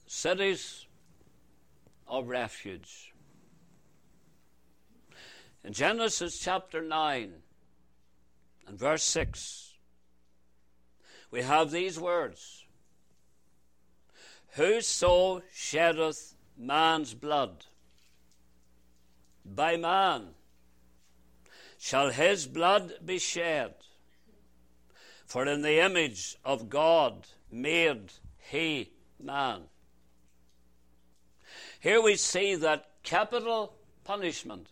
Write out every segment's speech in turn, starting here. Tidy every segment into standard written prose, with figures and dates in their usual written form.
cities of refuge. In Genesis chapter 9 and verse 6, we have these words: Whoso sheddeth man's blood, by man shall his blood be shed, for in the image of God made he man. Here we see that capital punishment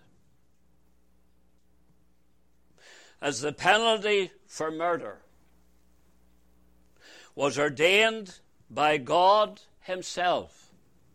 as the penalty for murder was ordained by God himself,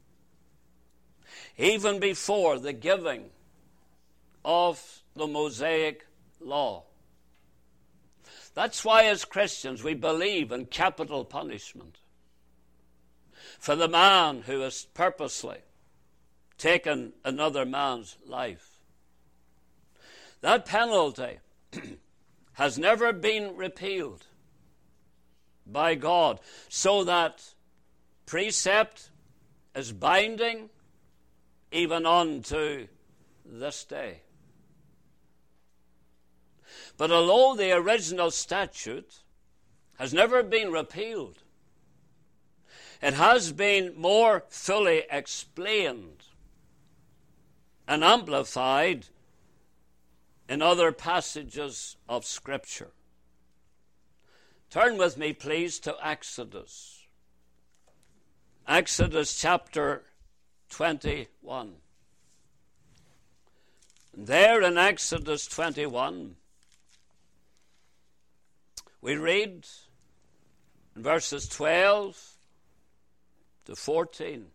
even before the giving of the Mosaic law. That's why as Christians we believe in capital punishment for the man who has purposely taken another man's life. That penalty has never been repealed by God, so that precept is binding even unto this day. But although the original statute has never been repealed, it has been more fully explained and amplified in other passages of Scripture. Turn with me, please, to Exodus. Exodus chapter 21. And there in Exodus 21, we read in verses 12 to 14.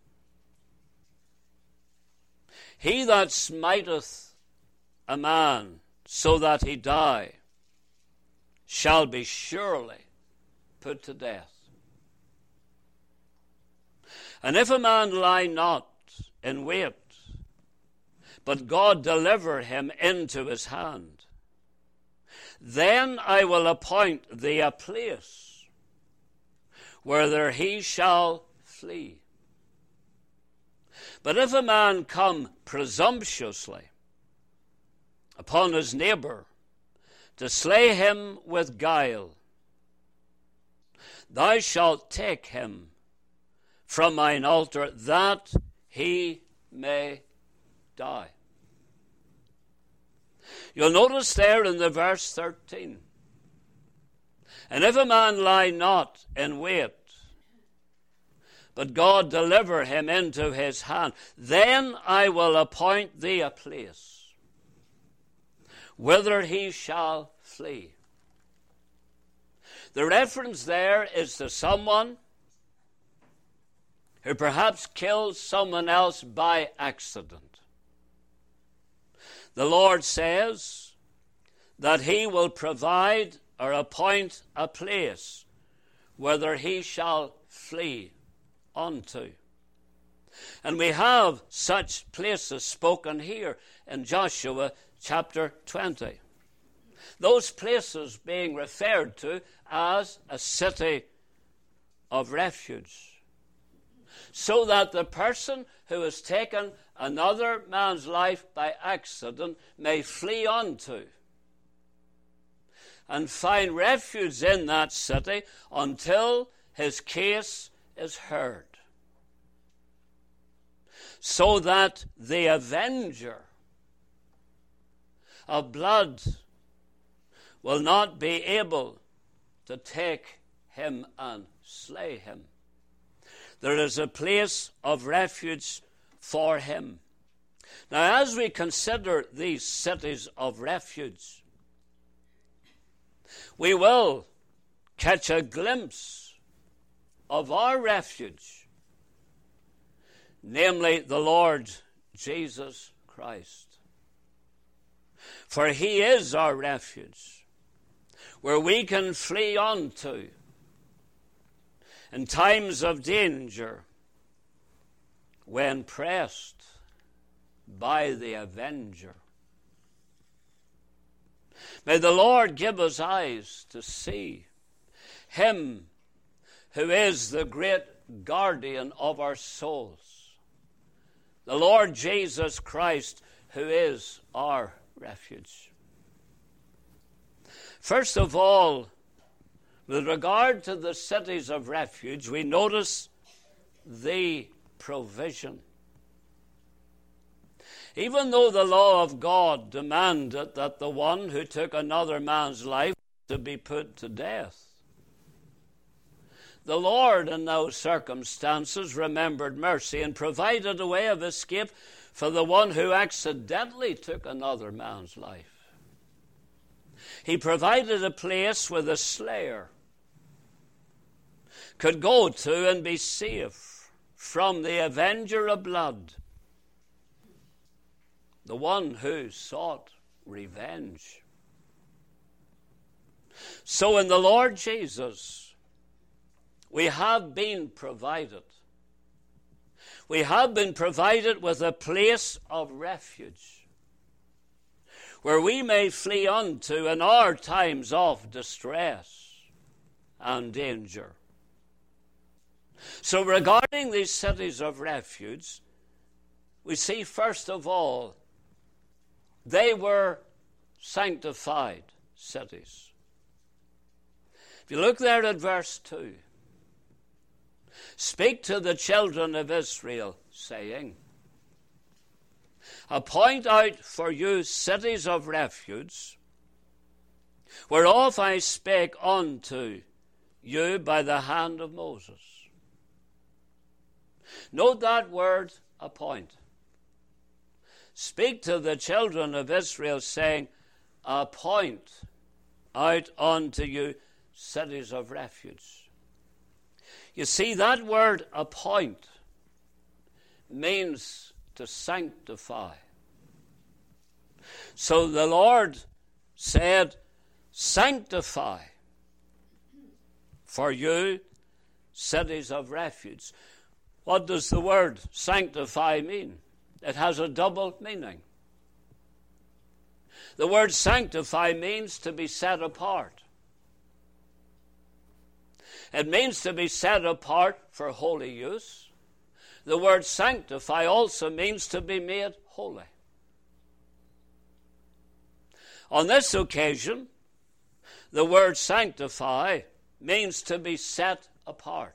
He that smiteth a man so that he die shall be surely put to death. And if a man lie not in wait, but God deliver him into his hand, then I will appoint thee a place whither he shall flee. But if a man come presumptuously upon his neighbor to slay him with guile, thou shalt take him from mine altar, that he may die. You'll notice there in the verse 13, and if a man lie not in wait, but God deliver him into his hand, then I will appoint thee a place whither he shall flee. The reference there is to someone who perhaps kills someone else by accident. The Lord says that he will provide or appoint a place whither he shall flee unto. And we have such places spoken here in Joshua chapter 20. Those places being referred to as a city of refuge, so that the person who has taken another man's life by accident may flee unto and find refuge in that city until his case is heard, so that the avenger of blood will not be able to take him and slay him. There is a place of refuge for him. Now, as we consider these cities of refuge, we will catch a glimpse of our refuge, namely the Lord Jesus Christ. For he is our refuge, where we can flee unto in times of danger when pressed by the avenger. May the Lord give us eyes to see him who is the great guardian of our souls, the Lord Jesus Christ, who is our refuge. First of all, with regard to the cities of refuge, we notice the provision. Even though the law of God demanded that the one who took another man's life to be put to death, the Lord in those circumstances remembered mercy and provided a way of escape for the one who accidentally took another man's life. He provided a place where the slayer could go to and be safe from the avenger of blood, the one who sought revenge. So in the Lord Jesus, we have been provided. We have been provided with a place of refuge where we may flee unto in our times of distress and danger. So regarding these cities of refuge, we see first of all, they were sanctified cities. If you look there at verse 2, speak to the children of Israel, saying, appoint out for you cities of refuge, whereof I spake unto you by the hand of Moses. Note that word, appoint. Speak to the children of Israel, saying, appoint out unto you cities of refuge. You see, that word appoint means to sanctify. So the Lord said, sanctify for you cities of refuge. What does the word sanctify mean? It has a double meaning. The word sanctify means to be set apart. It means to be set apart for holy use. The word sanctify also means to be made holy. On this occasion, the word sanctify means to be set apart.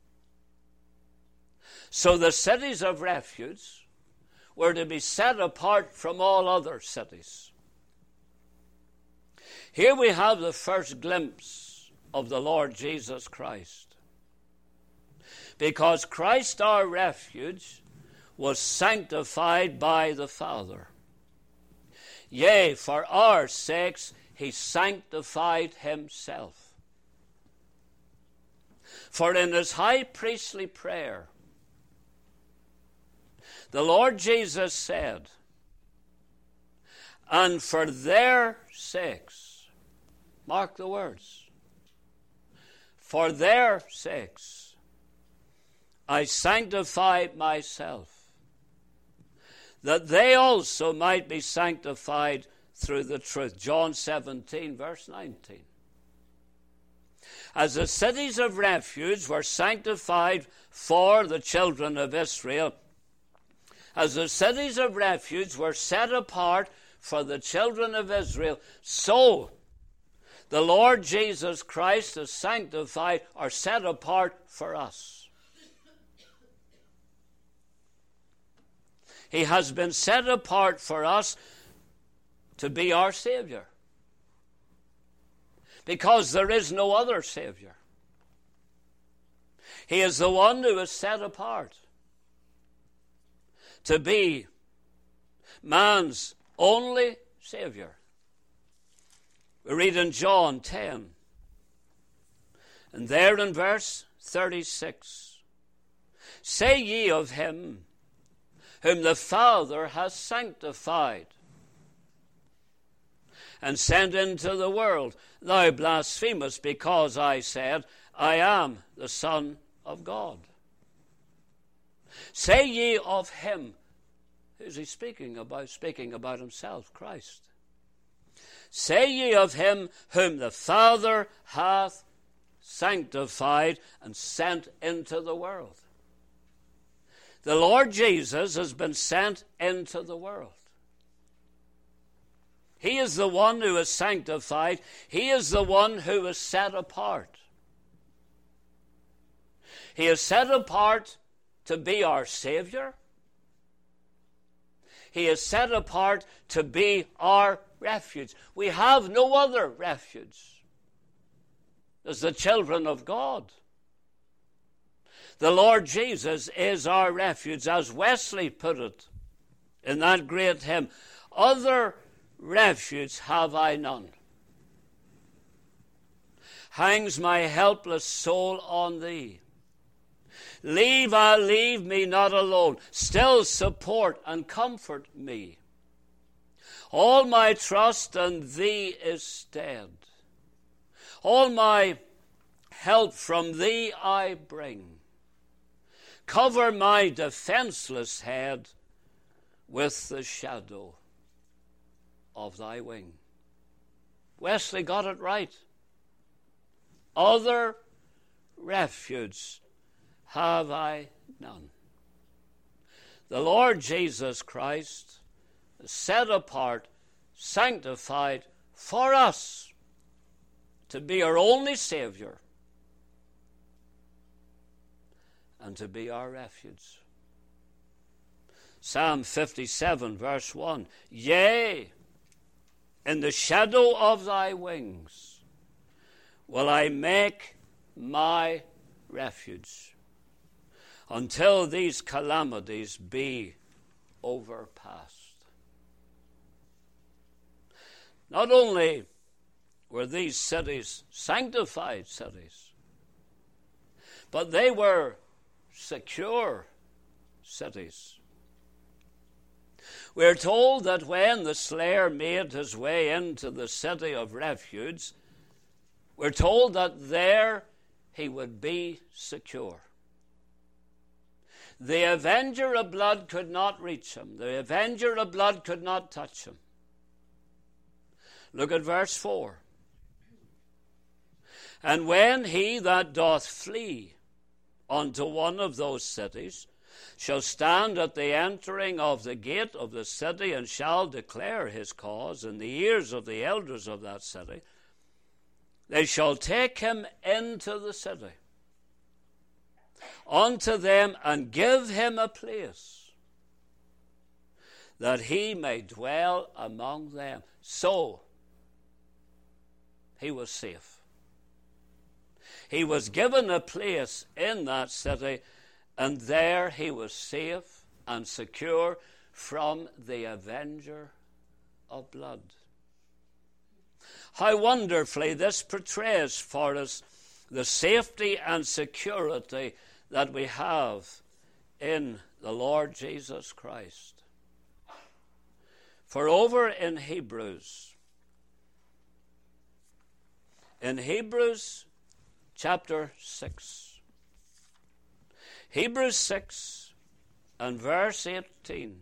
So the cities of refuge were to be set apart from all other cities. Here we have the first glimpse of the Lord Jesus Christ. Because Christ, our refuge, was sanctified by the Father. Yea, for our sakes he sanctified himself. For in his high priestly prayer, the Lord Jesus said, and for their sakes, mark the words, for their sakes I sanctify myself, that they also might be sanctified through the truth. John 17, verse 19. As the cities of refuge were sanctified for the children of Israel, as the cities of refuge were set apart for the children of Israel, so the Lord Jesus Christ is sanctified or set apart for us. He has been set apart for us to be our Savior, because there is no other Savior. He is the one who is set apart to be man's only Savior. We read in John 10, and there in verse 36, say ye of him whom the Father has sanctified and sent into the world, thou blasphemest, because I said, I am the Son of God. Say ye of him. Who's he speaking about? Speaking about himself, Christ. Say ye of him whom the Father hath sanctified, and sent into the world. The Lord Jesus has been sent into the world. He is the one who is sanctified. He is the one who is set apart. He is set apart to be our Savior. He is set apart to be our refuge. We have no other refuge as the children of God. The Lord Jesus is our refuge, as Wesley put it in that great hymn, "Other refuge have I none. Hangs my helpless soul on thee. Leave me not alone. Still support and comfort me. All my trust in thee is stead. All my help from thee I bring. Cover my defenseless head with the shadow of thy wing." Wesley got it right. Other refuge have I none. The Lord Jesus Christ is set apart, sanctified for us to be our only Savior and to be our refuge. Psalm 57, verse 1, "Yea, in the shadow of thy wings will I make my refuge until these calamities be overpast." Not only were these cities sanctified cities, but they were secure cities. We're told that when the slayer made his way into the city of refuge, we're told that there he would be secure. The avenger of blood could not reach him. The avenger of blood could not touch him. Look at verse 4. "And when he that doth flee unto one of those cities shall stand at the entering of the gate of the city, and shall declare his cause in the ears of the elders of that city, they shall take him into the city unto them, and give him a place, that he may dwell among them." So he was safe. He was given a place in that city, and there he was safe and secure from the avenger of blood. How wonderfully this portrays for us the safety and security that we have in the Lord Jesus Christ. For over in Hebrews chapter 6, Hebrews 6 and verse 18,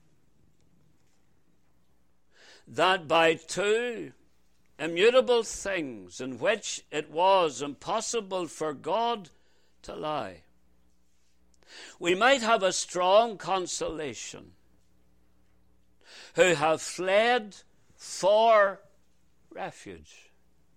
"That by two immutable things in which it was impossible for God to lie, we might have a strong consolation, who have fled for refuge,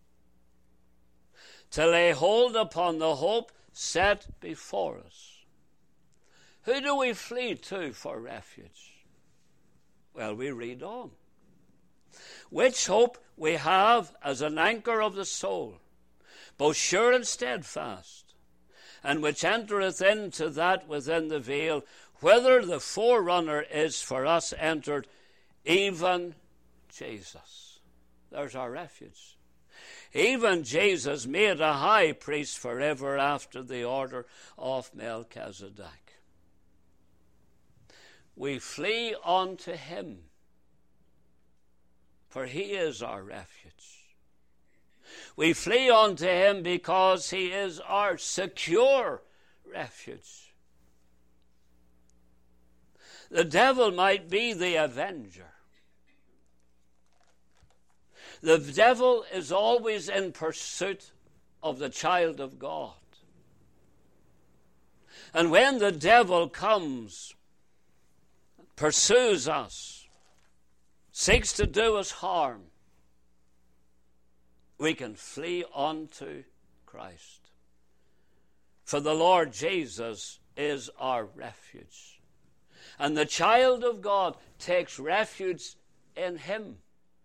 to lay hold upon the hope set before us." Who do we flee to for refuge? Well, we read on. "Which hope we have as an anchor of the soul, both sure and steadfast, and which entereth into that within the veil, whither the forerunner is for us entered, even Jesus." There's our refuge. Even Jesus made a high priest forever after the order of Melchizedek. We flee unto him, for he is our refuge. We flee unto him because he is our secure refuge. The devil might be the avenger. The devil is always in pursuit of the child of God. And when the devil comes, pursues us, seeks to do us harm, we can flee unto Christ. For the Lord Jesus is our refuge. And the child of God takes refuge in him.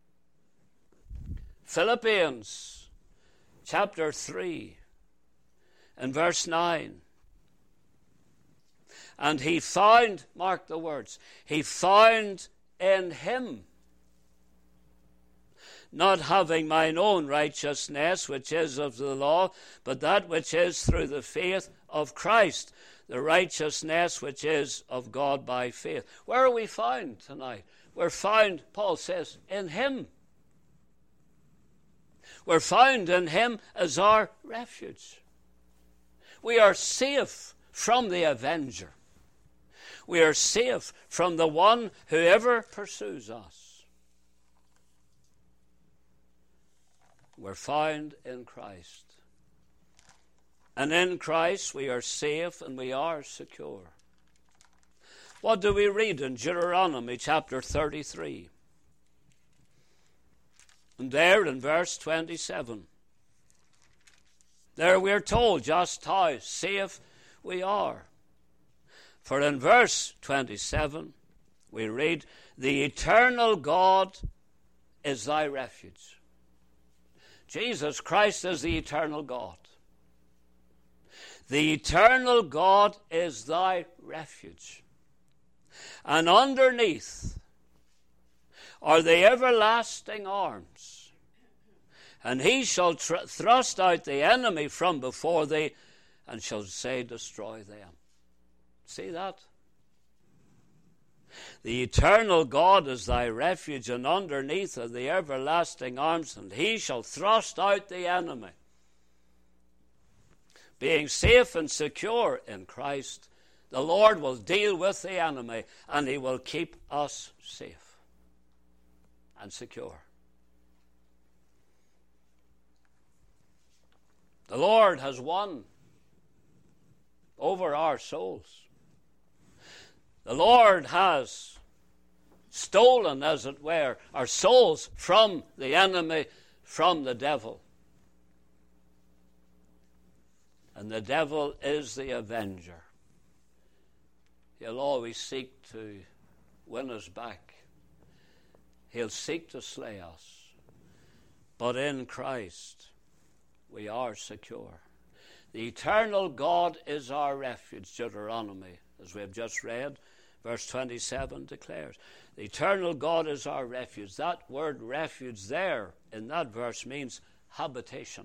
Philippians chapter 3 and verse 9. And he found, mark the words, he found in him, not having mine own righteousness, which is of the law, but that which is through the faith of Christ, the righteousness which is of God by faith. Where are we found tonight? We're found, Paul says, in him. We're found in him as our refuge. We are safe from the avenger. We are safe from the one who ever pursues us. We're found in Christ. And in Christ we are safe and we are secure. What do we read in Deuteronomy chapter 33? And there in verse 27, there we're told just how safe we are. For in verse 27, we read, the eternal God is thy refuge. Jesus Christ is the eternal God. The eternal God is thy refuge. And underneath are the everlasting arms. And he shall thrust out the enemy from before thee, and shall say, destroy them. See that? The eternal God is thy refuge, and underneath are the everlasting arms, and he shall thrust out the enemy. Being safe and secure in Christ, the Lord will deal with the enemy, and he will keep us safe and secure. The Lord has won over our souls. The Lord has stolen, as it were, our souls from the enemy, from the devil. And the devil is the avenger. He'll always seek to win us back. He'll seek to slay us. But in Christ, we are secure. The eternal God is our refuge, Deuteronomy, as we have just read. Verse 27 declares, the eternal God is our refuge. That word refuge there in that verse means habitation.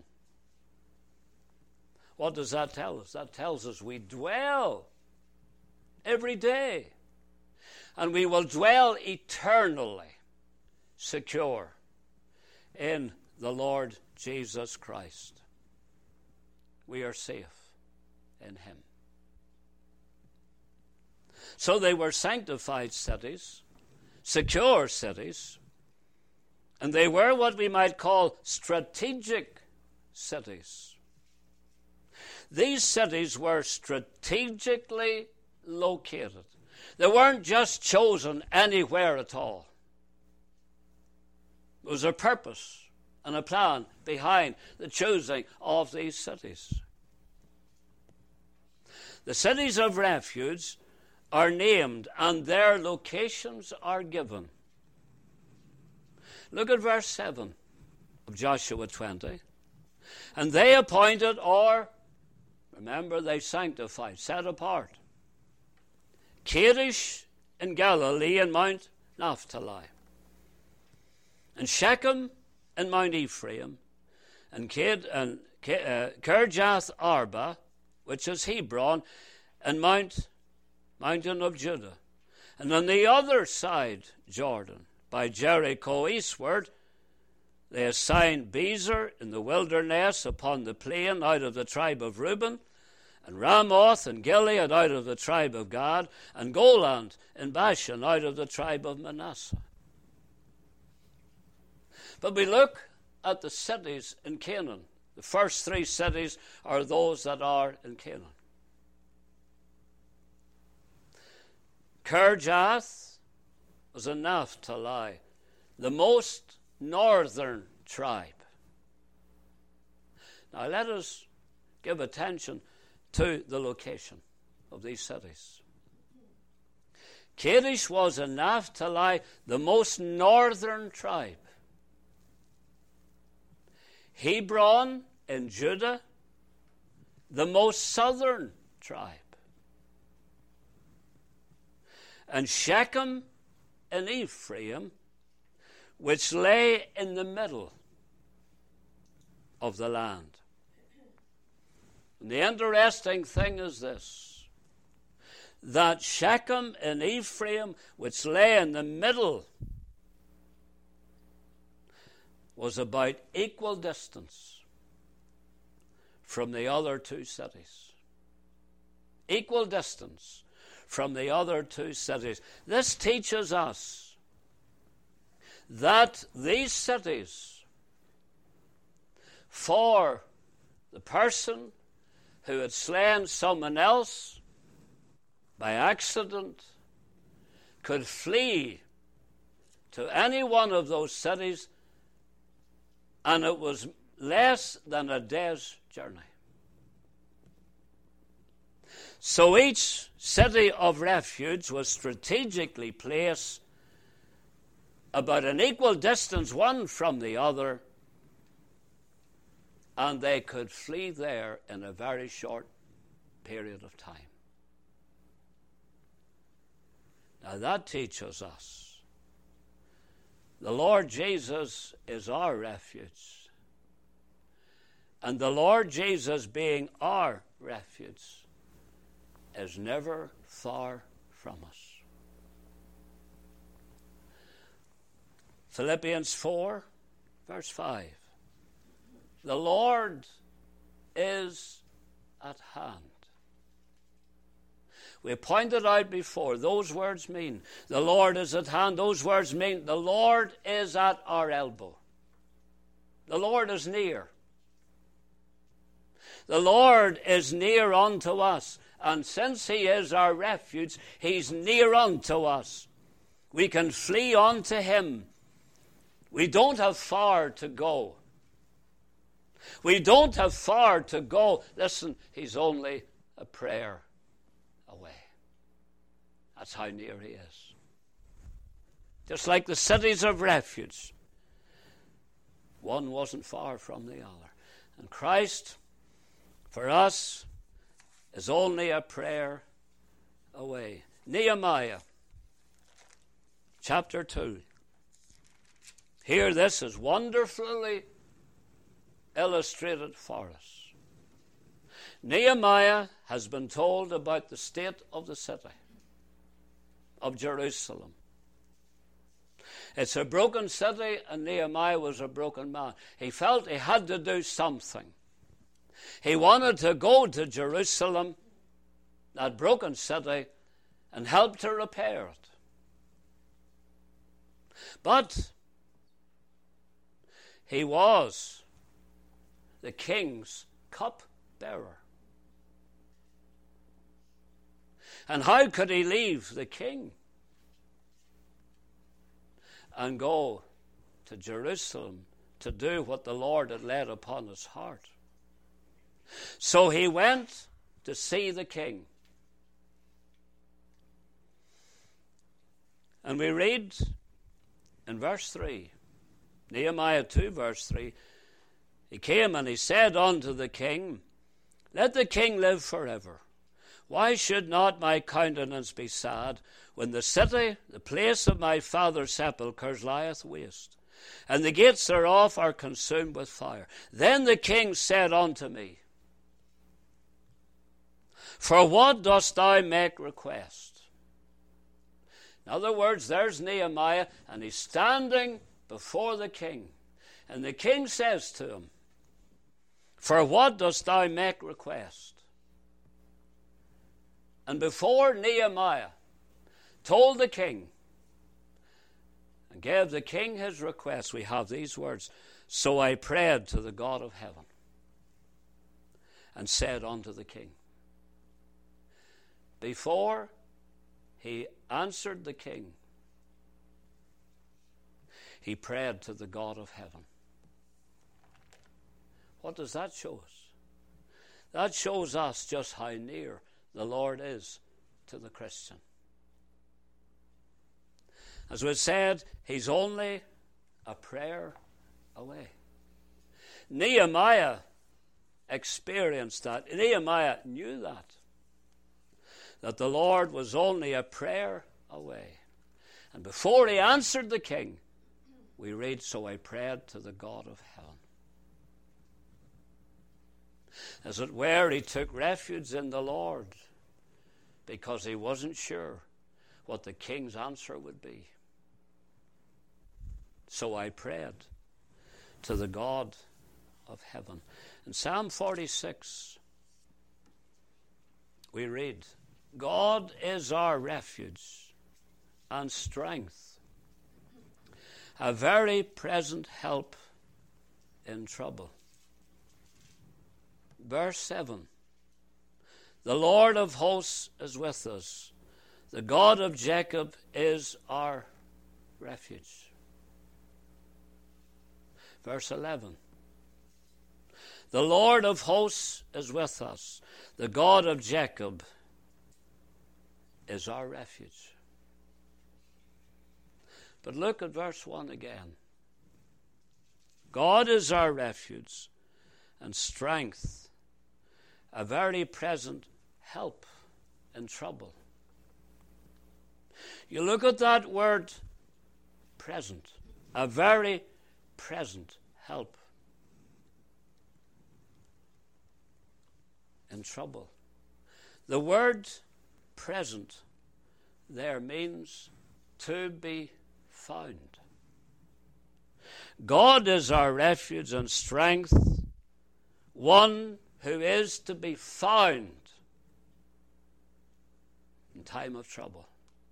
What does that tell us? That tells us we dwell every day. And we will dwell eternally secure in the Lord Jesus Christ. We are safe in him. So they were sanctified cities, secure cities, and they were what we might call strategic cities. These cities were strategically located. They weren't just chosen anywhere at all. There was a purpose and a plan behind the choosing of these cities. The cities of refuge are named and their locations are given. Look at verse 7 of Joshua 20. And they appointed, or, remember, they sanctified, set apart, Kadesh in Galilee and Mount Naphtali, and Shechem and Mount Ephraim, and Kirjath Arba, which is Hebron, and mountain of Judah. And on the other side, Jordan, by Jericho eastward, they assigned Bezer in the wilderness upon the plain out of the tribe of Reuben, and Ramoth and Gilead out of the tribe of Gad, and Golan in Bashan out of the tribe of Manasseh. But we look at the cities in Canaan The first three cities are those that are in Canaan. Kirjath was in Naphtali, the most northern tribe. Now let us give attention to the location of these cities. Kadesh was in Naphtali, the most northern tribe. Hebron in Judah, the most southern tribe. And Shechem in Ephraim, which lay in the middle of the land. And the interesting thing is this, that Shechem in Ephraim, which lay in the middle, was about equal distance from the other two cities. Equal distance from the other two cities. This teaches us that these cities, for the person who had slain someone else by accident, could flee to any one of those cities, and it was less than a day's journey. So each city of refuge was strategically placed about an equal distance one from the other, and they could flee there in a very short period of time. Now that teaches us the Lord Jesus is our refuge. And the Lord Jesus being our refuge is never far from us. Philippians 4, verse 5. The Lord is at hand. We pointed out before, those words mean the Lord is at hand. Those words mean the Lord is at our elbow. The Lord is near. The Lord is near unto us. And since He is our refuge, He's near unto us. We can flee unto Him. We don't have far to go. We don't have far to go. Listen, He's only a prayer away. That's how near He is. Just like the cities of refuge, one wasn't far from the other. And Christ, for us, is only a prayer away. Nehemiah, chapter 2. Here this is wonderfully illustrated for us. Nehemiah has been told about the state of the city of Jerusalem. It's a broken city, and Nehemiah was a broken man. He felt he had to do something. He wanted to go to Jerusalem, that broken city, and help to repair it. But he was the king's cupbearer. And how could he leave the king and go to Jerusalem to do what the Lord had laid upon his heart? So he went to see the king. And we read in verse 3, Nehemiah 2, verse 3, he came and he said unto the king, Let the king live forever. Why should not my countenance be sad when the city, the place of my father's sepulchres, lieth waste, and the gates thereof are consumed with fire? Then the king said unto me, For what dost thou make request? In other words, there's Nehemiah, and he's standing before the king. And the king says to him, For what dost thou make request? And before Nehemiah told the king and gave the king his request, we have these words, So I prayed to the God of heaven. and said unto the king. Before he answered the king, he prayed to the God of heaven. What does that show us? That shows us just how near the Lord is to the Christian. As we said, he's only a prayer away. Nehemiah experienced that. Nehemiah knew that the Lord was only a prayer away. And before he answered the king, we read, so I prayed to the God of heaven. As it were, he took refuge in the Lord because he wasn't sure what the king's answer would be. So I prayed to the God of heaven. In Psalm 46, we read, God is our refuge and strength, a very present help in trouble. Verse 7, the Lord of hosts is with us. The God of Jacob is our refuge. Verse 11, the Lord of hosts is with us. The God of Jacob is our refuge. But look at verse 1 again. God is our refuge and strength, a very present help in trouble. You look at that word present, a very present help in trouble. The word present there means to be found. God is our refuge and strength, one who is to be found in time of trouble.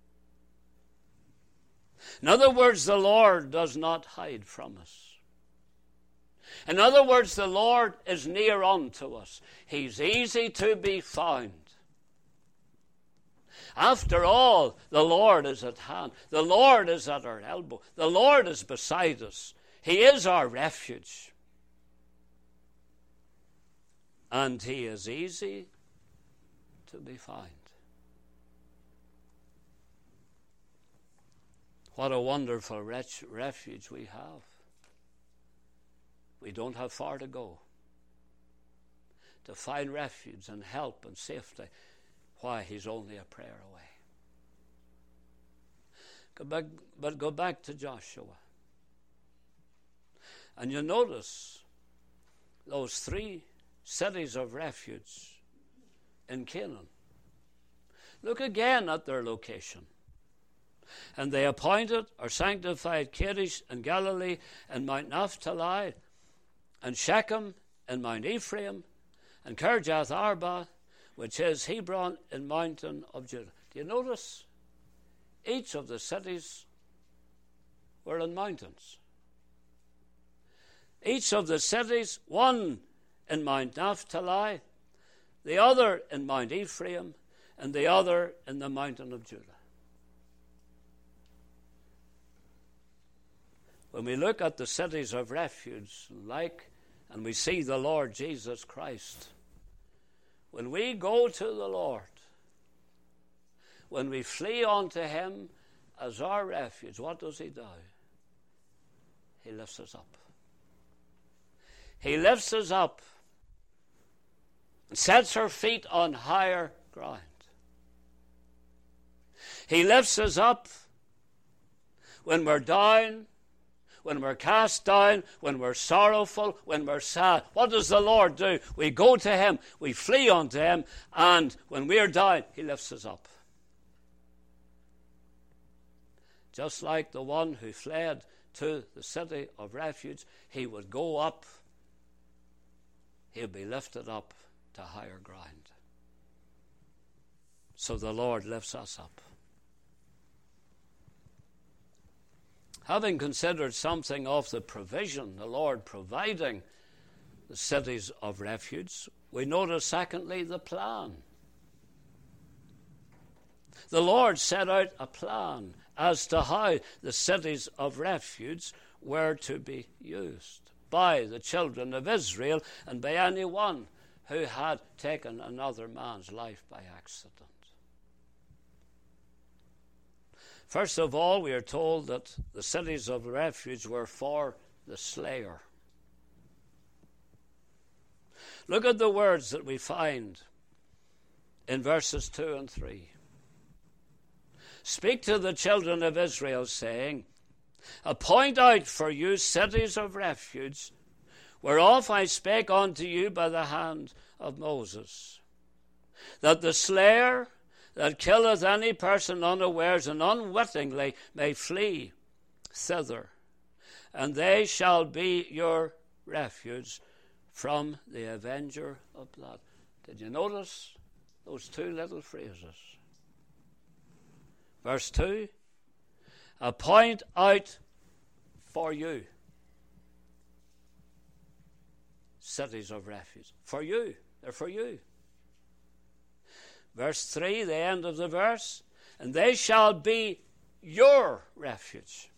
In other words, the Lord does not hide from us. In other words, the Lord is near unto us. He's easy to be found. After all, the Lord is at hand. The Lord is at our elbow. The Lord is beside us. He is our refuge. And he is easy to be found. What a wonderful refuge we have. We don't have far to go to find refuge and help and safety. Why? He's only a prayer away. Go back to Joshua. And you notice those 3 cities of refuge in Canaan. Look again at their location. And they appointed or sanctified Kadesh in Galilee and Mount Naphtali and Shechem and Mount Ephraim and Kirjath Arba, which is Hebron in mountain of Judah. Do you notice? Each of the cities were in mountains. Each of the cities, one in Mount Naphtali, the other in Mount Ephraim, and the other in the mountain of Judah. When we look at the cities of refuge, and we see the Lord Jesus Christ, when we go to the Lord, when we flee unto him as our refuge, what does he do? He lifts us up. He lifts us up and sets our feet on higher ground. He lifts us up when we're down, when we're cast down, when we're sorrowful, when we're sad. What does the Lord do? We go to him, we flee unto him, and when we're down, he lifts us up. Just like the one who fled to the city of refuge, he would go up, he'll be lifted up to higher ground. So the Lord lifts us up. Having considered something of the provision, the Lord providing the cities of refuge, we notice, secondly, the plan. The Lord set out a plan as to how the cities of refuge were to be used by the children of Israel and by anyone who had taken another man's life by accident. First of all, we are told that the cities of refuge were for the slayer. Look at the words that we find in verses 2 and 3. Speak to the children of Israel, saying, Appoint out for you cities of refuge, whereof I spake unto you by the hand of Moses, that the slayer that killeth any person unawares and unwittingly may flee thither, and they shall be your refuge from the avenger of blood. Did you notice those two little phrases? Verse 2, appoint out for you cities of refuge. For you. They're for you. Verse 3, the end of the verse, and they shall be your refuge.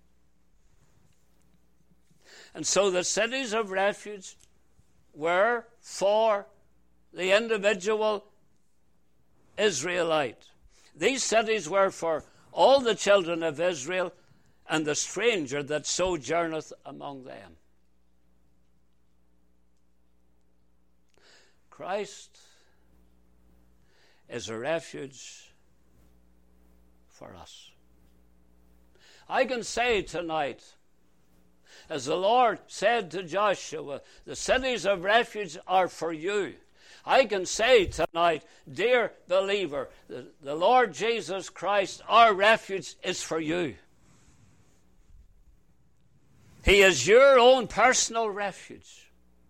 And so the cities of refuge were for the individual Israelite. These cities were for all the children of Israel and the stranger that sojourneth among them. Christ is a refuge for us. I can say tonight, as the Lord said to Joshua, the cities of refuge are for you. I can say tonight, dear believer, the Lord Jesus Christ, our refuge is for you. He is your own personal refuge.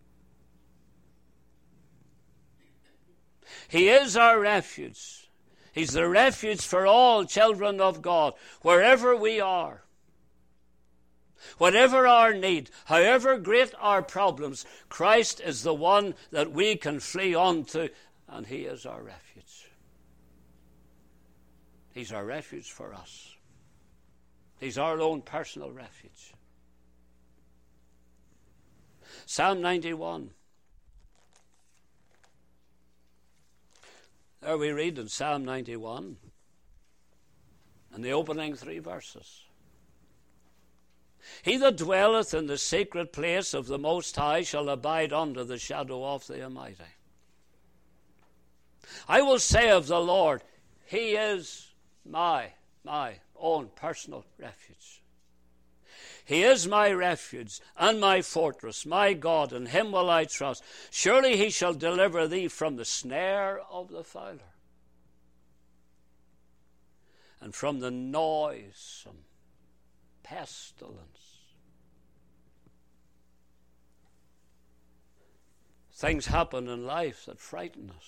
He is our refuge. He's the refuge for all children of God, wherever we are. Whatever our need, however great our problems, Christ is the one that we can flee on to, and He is our refuge. He's our refuge for us. He's our own personal refuge. Psalm 91. There we read in Psalm 91, in the opening 3 verses. He that dwelleth in the secret place of the Most High shall abide under the shadow of the Almighty. I will say of the Lord, He is my own personal refuge. He is my refuge and my fortress, my God, in Him will I trust. Surely He shall deliver thee from the snare of the fowler and from the noisome pestilence. Things happen in life that frighten us.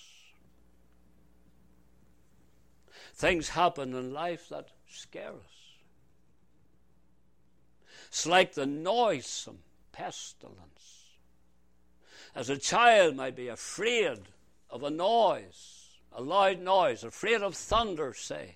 Things happen in life that scare us. It's like the noisome pestilence. As a child might be afraid of a noise, a loud noise, afraid of thunder, say.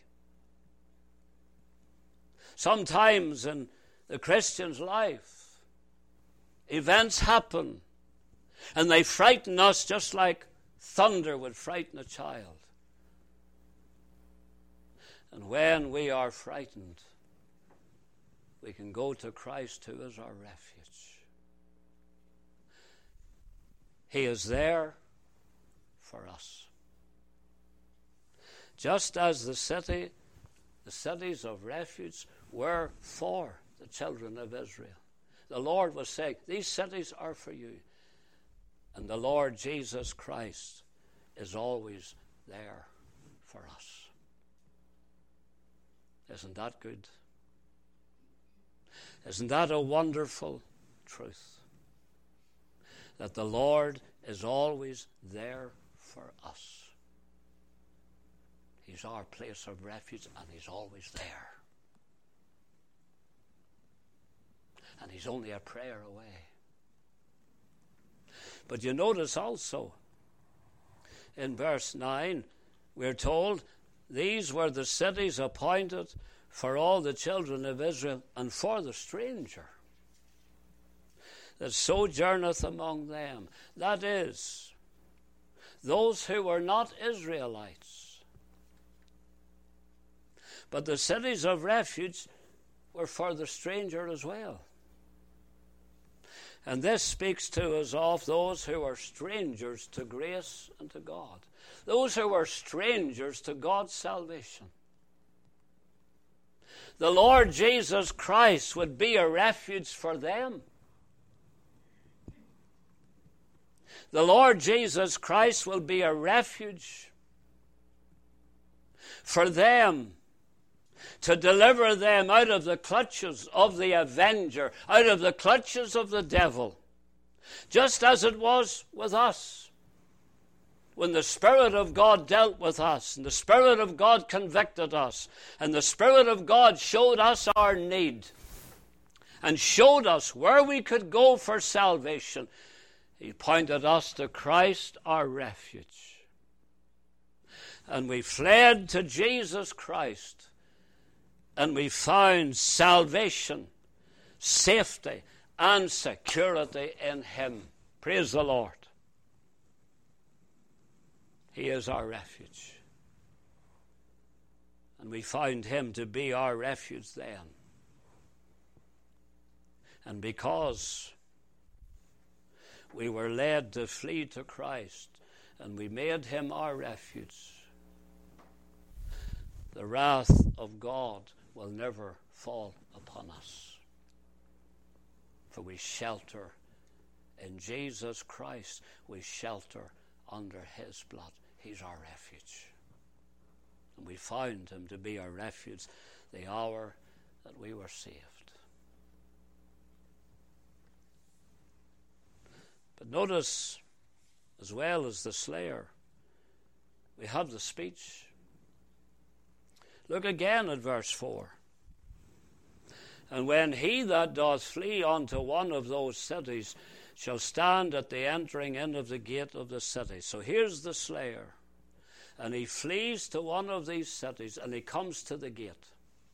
Sometimes in the Christian's life, events happen and they frighten us just like thunder would frighten a child. And when we are frightened, we can go to Christ, who is our refuge. He is there for us. Just as the cities of refuge were for the children of Israel. The Lord was saying, these cities are for you. And the Lord Jesus Christ is always there for us. Isn't that good? Isn't that a wonderful truth? That the Lord is always there for us. He's our place of refuge, and He's always there. And He's only a prayer away. But you notice also in verse 9, we're told, these were the cities appointed for all the children of Israel and for the stranger that sojourneth among them. That is, those who were not Israelites. But the cities of refuge were for the stranger as well. And this speaks to us of those who are strangers to grace and to God. Those who are strangers to God's salvation. The Lord Jesus Christ would be a refuge for them. The Lord Jesus Christ will be a refuge for them, to deliver them out of the clutches of the avenger, out of the clutches of the devil, just as it was with us. When the Spirit of God dealt with us, and the Spirit of God convicted us, and the Spirit of God showed us our need, and showed us where we could go for salvation, He pointed us to Christ, our refuge. And we fled to Jesus Christ, and we found salvation, safety, and security in Him. Praise the Lord. He is our refuge. And we found Him to be our refuge then. And because we were led to flee to Christ, and we made Him our refuge, the wrath of God will never fall upon us. For we shelter in Jesus Christ. We shelter under His blood. He's our refuge. And we found Him to be our refuge the hour that we were saved. But notice, as well as the slayer, we have the speech. Look again at verse 4. And when he that doth flee unto one of those cities shall stand at the entering in of the gate of the city. So here's the slayer. And he flees to one of these cities, and he comes to the gate.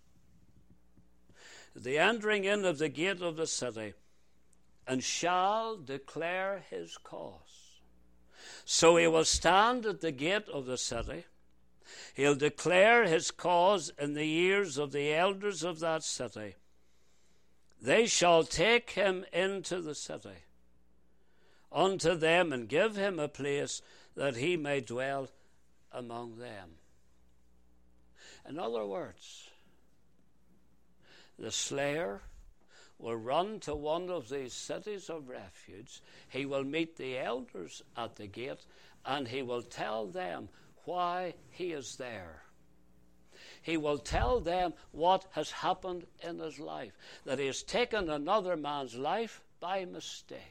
The entering in of the gate of the city, and shall declare his cause. So he will stand at the gate of the city. He'll declare his cause in the ears of the elders of that city. They shall take him into the city unto them, and give him a place that he may dwell among them. In other words, the slayer will run to one of these cities of refuge. He will meet the elders at the gate, and he will tell them why he is there. He will tell them what has happened in his life, that he has taken another man's life by mistake.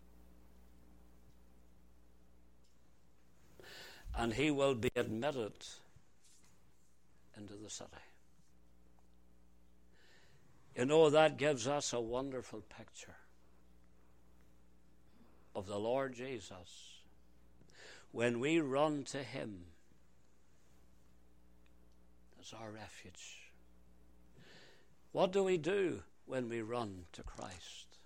And he will be admitted into the city. You know, that gives us a wonderful picture of the Lord Jesus. When we run to Him as our refuge. What do we do when we run to Christ?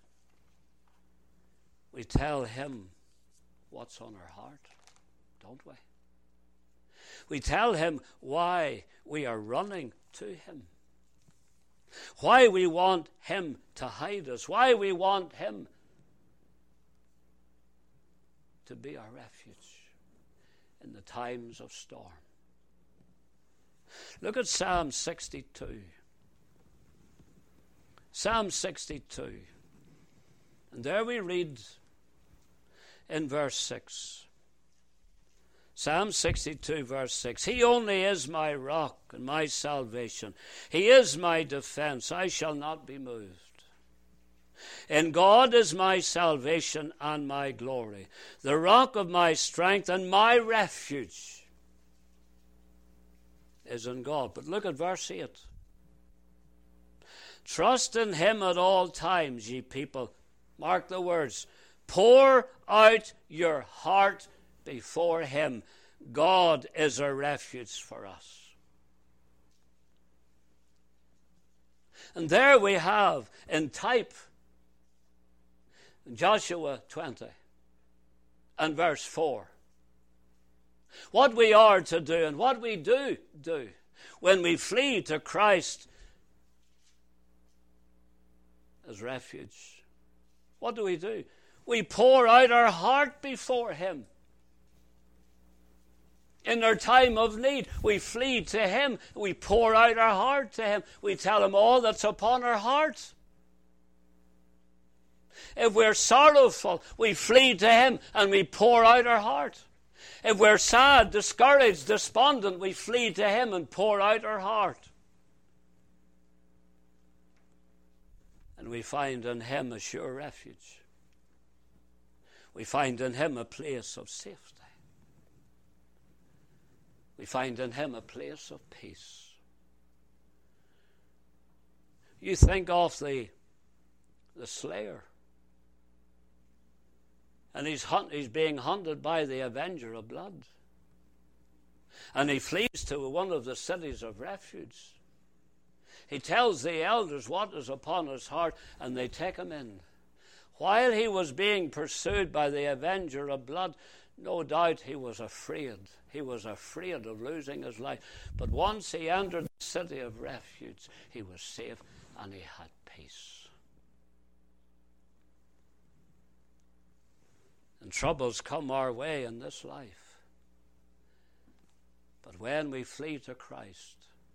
We tell Him what's on our heart, don't we? We tell Him why we are running to Him. Why we want Him to hide us. Why we want Him to be our refuge in the times of storm. Look at Psalm 62. Psalm 62. And there we read in verse 6. Psalm 62, verse 6. He only is my rock and my salvation. He is my defense. I shall not be moved. In God is my salvation and my glory, the rock of my strength and my refuge is in God. But look at verse 8. Trust in Him at all times, ye people. Mark the words. Pour out your heart before him. God is a refuge for us. And there we have in type Joshua 20 and verse 4. What we are to do and what we do when we flee to Christ as refuge. What do? We pour out our heart before him. In our time of need, we flee to him. We pour out our heart to him. We tell him all that's upon our heart. If we're sorrowful, we flee to him and we pour out our heart. If we're sad, discouraged, despondent, we flee to him and pour out our heart. And we find in him a sure refuge. We find in him a place of safety. We find in him a place of peace. You think of the slayer. And he's being hunted by the avenger of blood. And he flees to one of the cities of refuge. He tells the elders what is upon his heart, and they take him in. While he was being pursued by the avenger of blood, no doubt he was afraid. He was afraid of losing his life. But once he entered the city of refuge, he was safe and he had peace. And troubles come our way in this life. But when we flee to Christ,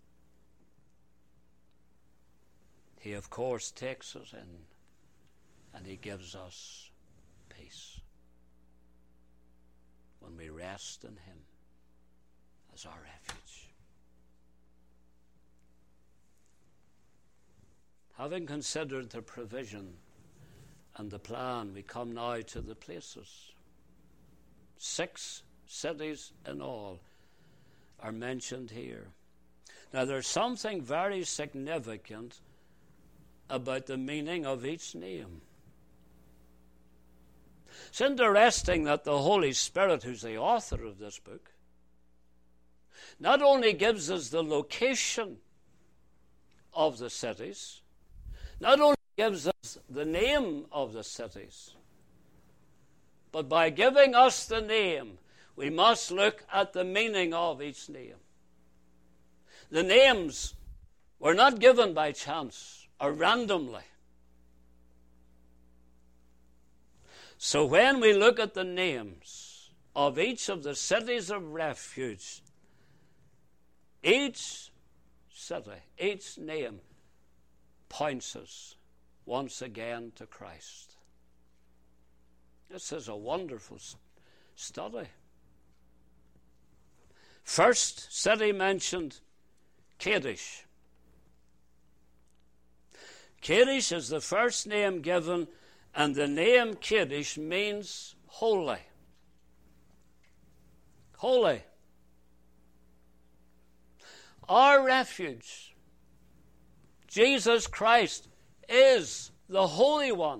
he of course takes us in and he gives us peace when we rest in him as our refuge. Having considered the provision and the plan, we come now to the places. 6 cities in all are mentioned here. Now there's something very significant about the meaning of each name. It's interesting that the Holy Spirit, who's the author of this book, not only gives us the location of the cities, not only gives us the name of the cities, but by giving us the name, we must look at the meaning of each name. The names were not given by chance or randomly. So when we look at the names of each of the cities of refuge, each city, each name points us once again to Christ. This is a wonderful study. First city mentioned, Kadesh. Kadesh is the first name given, and the name Kadesh means holy. Holy. Our refuge, Jesus Christ, is the Holy One.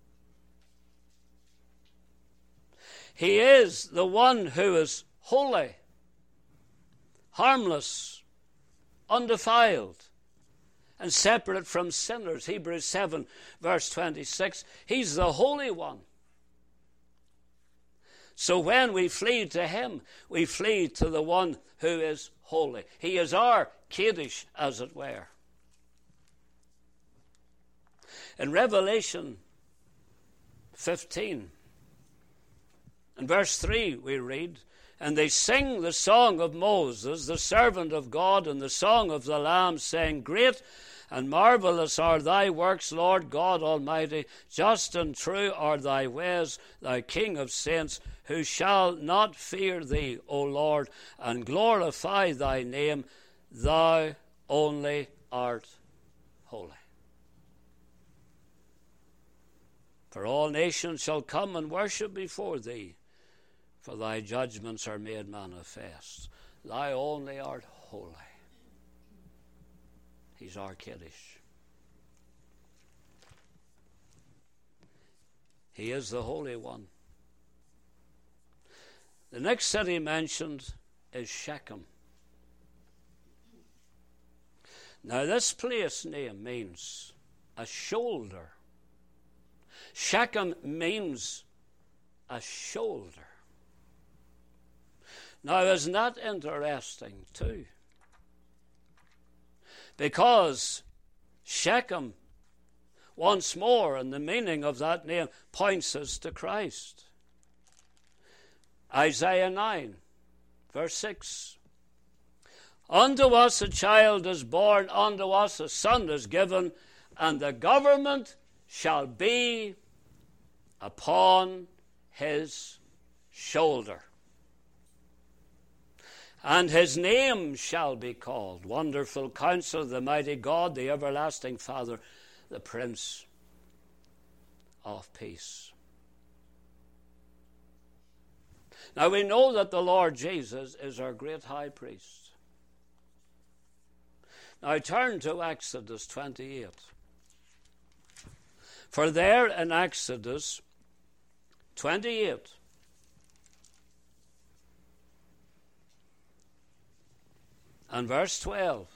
He is the one who is holy, harmless, undefiled, and separate from sinners. Hebrews 7, verse 26. He's the Holy One. So when we flee to him, we flee to the one who is holy. He is our Kadesh, as it were. In Revelation 15, in verse 3, we read, "And they sing the song of Moses, the servant of God, and the song of the Lamb, saying, Great and marvelous are thy works, Lord God Almighty. Just and true are thy ways, thou King of saints. Who shall not fear thee, O Lord, and glorify thy name? Thou only art holy. For all nations shall come and worship before thee, for thy judgments are made manifest. Thou only art holy." He's our Kadesh. He is the Holy One. The next city mentioned is Shechem. Now this place name means a shoulder. Shechem means a shoulder. Now isn't that interesting too? Because Shechem, once more, and the meaning of that name points us to Christ. Isaiah 9, verse 6. Unto us a child is born, unto us a son is given, and the government shall be upon his shoulder. And his name shall be called Wonderful Counselor, the Mighty God, the Everlasting Father, the Prince of Peace. Now we know that the Lord Jesus is our great high priest. Now turn to Exodus 28. For there in Exodus 28, and verse 12,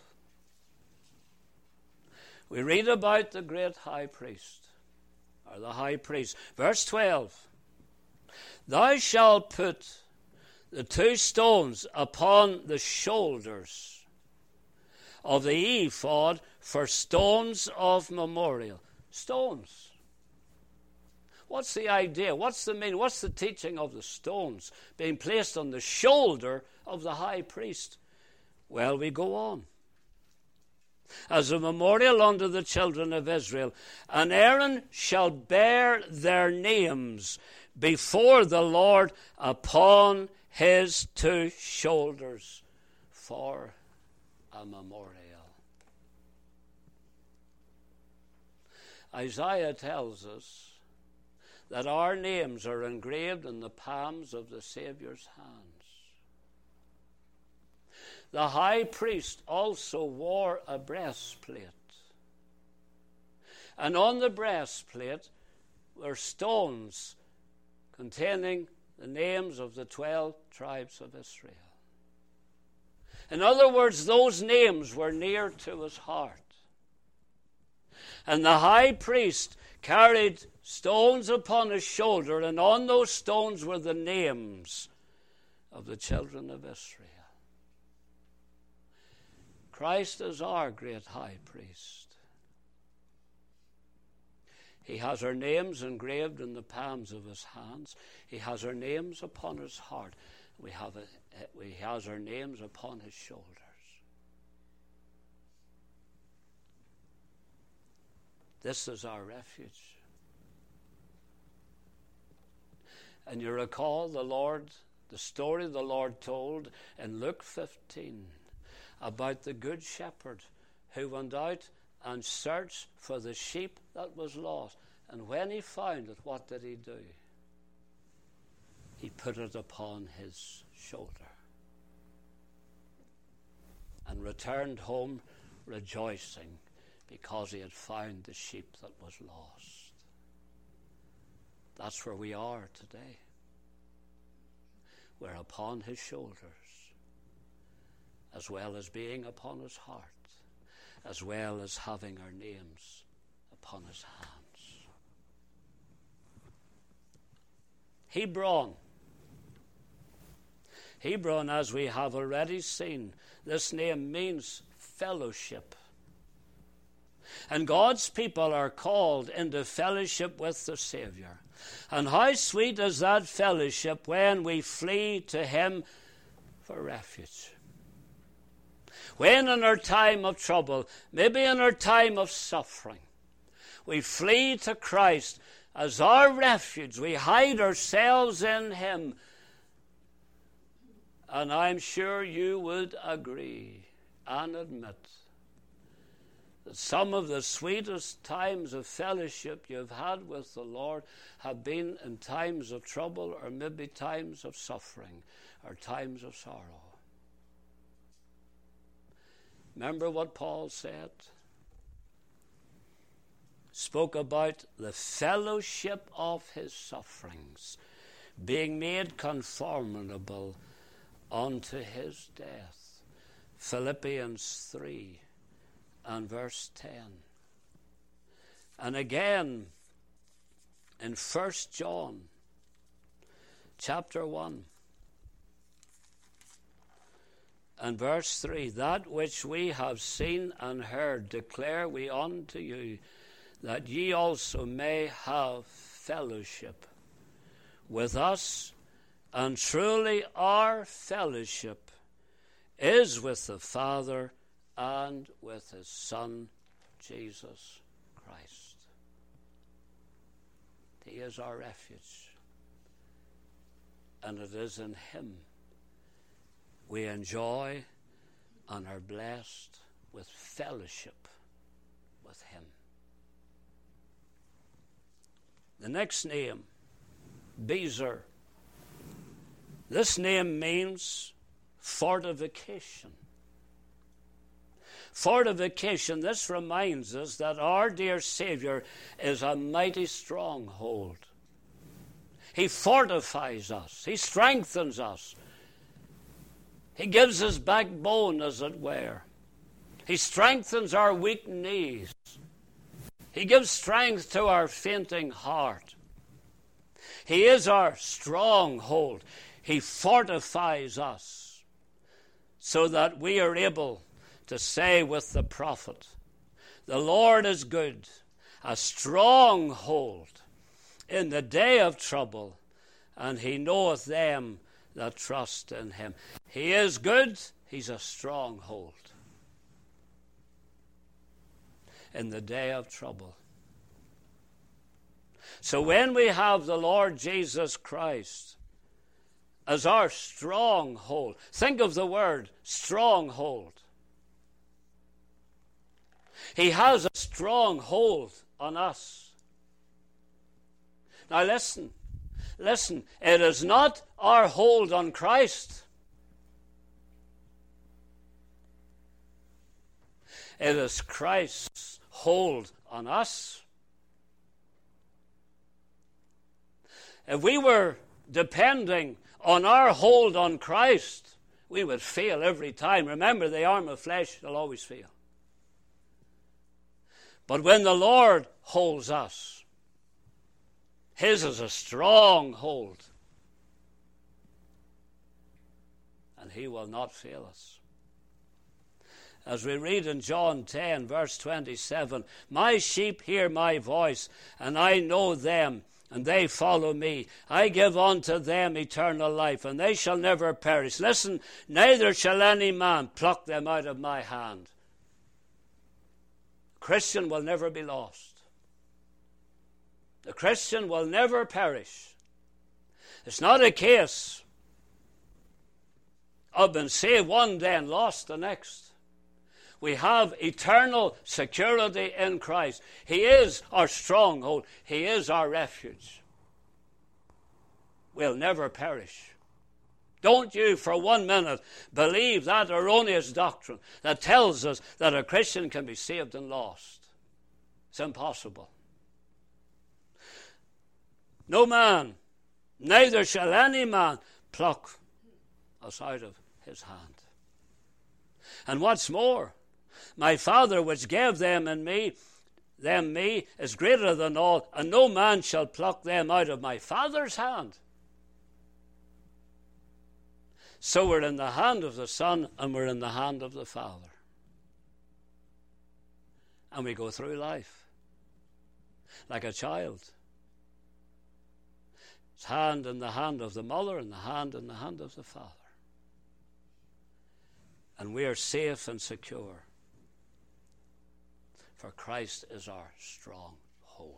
we read about the great high priest, or the high priest. Verse 12, thou shalt put the two stones upon the shoulders of the ephod for stones of memorial. Stones. What's the idea? What's the meaning? What's the teaching of the stones being placed on the shoulder of the high priest? Well, we go on. As a memorial unto the children of Israel, and Aaron shall bear their names before the Lord upon his two shoulders for a memorial. Isaiah tells us that our names are engraved in the palms of the Saviour's hands. The high priest also wore a breastplate. And on the breastplate were stones containing the names of the 12 tribes of Israel. In other words, those names were near to his heart. And the high priest carried stones upon his shoulder, and on those stones were the names of the children of Israel. Christ is our great high priest. He has our names engraved in the palms of his hands. He has our names upon his heart. He has our names upon his shoulders. This is our refuge. And you recall the story the Lord told in Luke 15 about the good shepherd who went out and searched for the sheep that was lost. And when he found it, what did he do? He put it upon his shoulder and returned home rejoicing because he had found the sheep that was lost. That's where we are today. We're upon his shoulders, as well as being upon his heart, as well as having our names upon his hands. Hebron, as we have already seen, this name means fellowship. And God's people are called into fellowship with the Savior. And how sweet is that fellowship when we flee to him for refuge. When in our time of trouble, maybe in our time of suffering, we flee to Christ as our refuge. We hide ourselves in him. And I'm sure you would agree and admit that some of the sweetest times of fellowship you've had with the Lord have been in times of trouble, or maybe times of suffering, or times of sorrow. Remember what Paul said? spoke about the fellowship of his sufferings, being made conformable unto his death. Philippians 3 and verse 10. And again in 1 John chapter 1 and verse 3, that which we have seen and heard declare we unto you, that ye also may have fellowship with us. And truly our fellowship is with the Father and with his Son, Jesus Christ. He is our refuge, and it is in him we enjoy and are blessed with fellowship with him. The next name, Bezer. This name means fortification. Fortification, this reminds us that our dear Savior is a mighty stronghold. He fortifies us. He strengthens us. He gives us backbone, as it were. He strengthens our weak knees. He gives strength to our fainting heart. He is our stronghold. He fortifies us so that we are able to say with the prophet, the Lord is good, a stronghold in the day of trouble, and he knoweth them that trust in him. He is good, he's a stronghold in the day of trouble. So when we have the Lord Jesus Christ as our stronghold, think of the word stronghold. He has a stronghold on us. Now listen, it is not our hold on Christ. It is Christ's hold on us. If we were depending on our hold on Christ, we would fail every time. Remember, the arm of flesh will always fail. But when the Lord holds us, his is a strong hold, and he will not fail us. As we read in John 10, verse 27, my sheep hear my voice, and I know them, and they follow me. I give unto them eternal life, and they shall never perish. Listen, neither shall any man pluck them out of my hand. The Christian will never be lost. The Christian will never perish. It's not a case of being saved one day and lost the next. We have eternal security in Christ. He is our stronghold. He is our refuge. We'll never perish. Don't you for 1 minute believe that erroneous doctrine that tells us that a Christian can be saved and lost. It's impossible. No man, neither shall any man pluck us out of his hand. And what's more, my Father which gave them me is greater than all, and no man shall pluck them out of my Father's hand. So we're in the hand of the Son, and we're in the hand of the Father. And we go through life like a child. His hand in the hand of the mother, and the hand in the hand of the Father. And we are safe and secure. For Christ is our stronghold.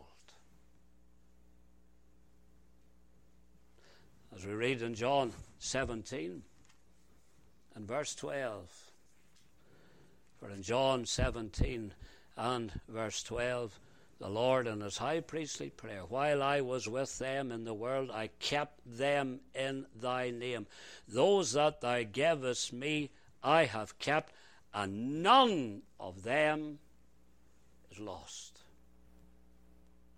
As we read in John 17 and verse 12. For in John 17 and verse 12, the Lord in his high priestly prayer, while I was with them in the world, I kept them in thy name. Those that thou gavest me, I have kept, and none of them is lost.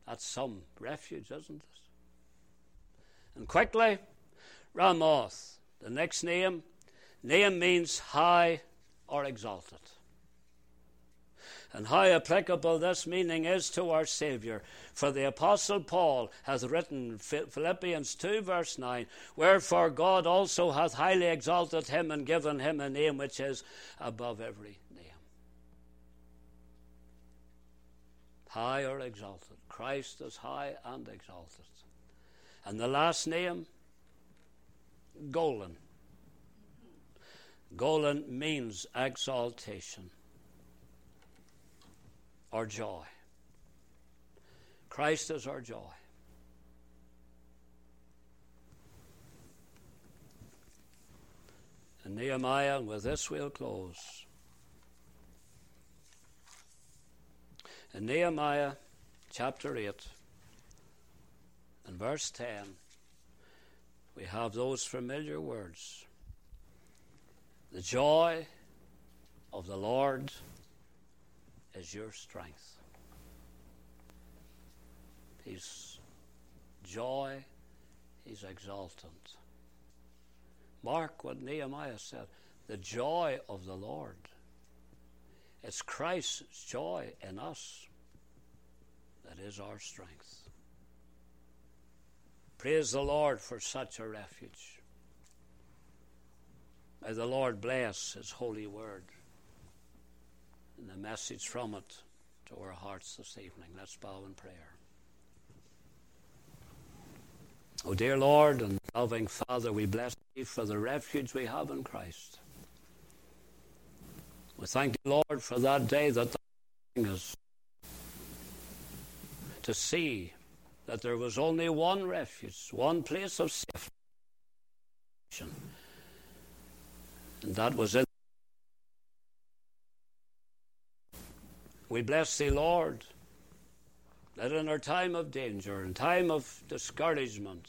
That's some refuge, isn't it? And quickly, Ramoth, the next name. Name means high or exalted. And how applicable this meaning is to our Saviour. For the Apostle Paul hath written, Philippians 2 verse 9, wherefore God also hath highly exalted him and given him a name which is above every name. High or exalted. Christ is high and exalted. And the last name, Golan. Golan means exaltation or joy. Christ is our joy. And Nehemiah, and with this we'll close. In Nehemiah chapter 8 and verse 10, we have those familiar words. The joy of the Lord is your strength. His joy, He's exultant. Mark what Nehemiah said. The joy of the Lord. It's Christ's joy in us that is our strength. Praise the Lord for such a refuge. May the Lord bless His holy word and the message from it to our hearts this evening. Let's bow in prayer. Oh, dear Lord and loving Father, we bless Thee for the refuge we have in Christ. We thank Thee, Lord, for that day that Thou bring us to see that there was only one refuge, one place of safety, and that was in. We bless Thee, Lord, that in our time of danger, in time of discouragement,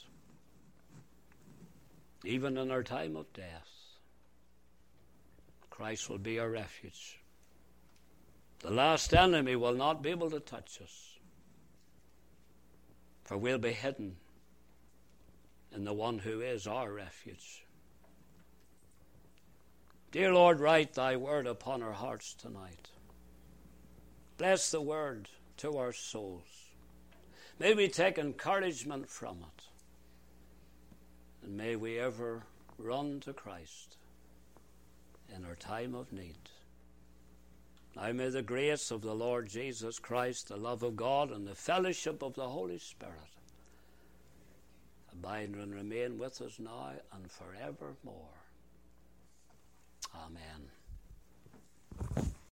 even in our time of death, Christ will be our refuge. The last enemy will not be able to touch us, for we'll be hidden in the one who is our refuge. Dear Lord, write Thy word upon our hearts tonight. Bless the word to our souls. May we take encouragement from it. And may we ever run to Christ in our time of need. Now may the grace of the Lord Jesus Christ, the love of God, and the fellowship of the Holy Spirit abide and remain with us now and forevermore. Amen.